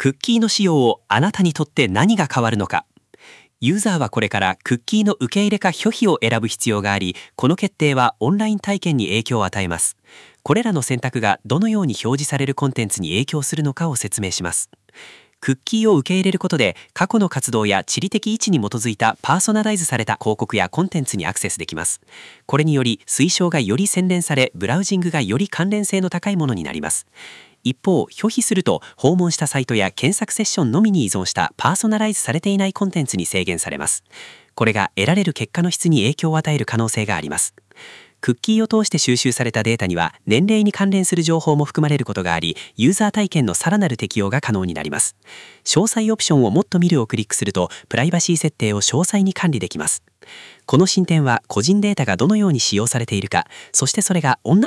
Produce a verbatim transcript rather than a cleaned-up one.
クッキーの使用をあなたにとって何が変わるのか。ユーザーはこれからクッキーの受け入れか拒否を選ぶ必要があり、この決定はオンライン体験に影響を与えます。これらの選択がどのように表示されるコンテンツに影響するのかを説明します。クッキーを受け入れることで、過去の活動や地理的位置に基づいたパーソナライズされた広告やコンテンツにアクセスできます。これにより推奨がより洗練され、ブラウジングがより関連性の高いものになります。一方、拒否すると訪問したサイトや検索セッションのみに依存したパーソナライズされていないコンテンツに制限されます。これが得られる結果の質に影響を与える可能性があります。クッキーを通して収集されたデータには年齢に関連する情報も含まれることがあり、ユーザー体験のさらなる適用が可能になります。詳細オプションをもっと見るをクリックすると、プライバシー設定を詳細に管理できます。この進展は個人データがどのように使用されているか、そしてそれがオンライン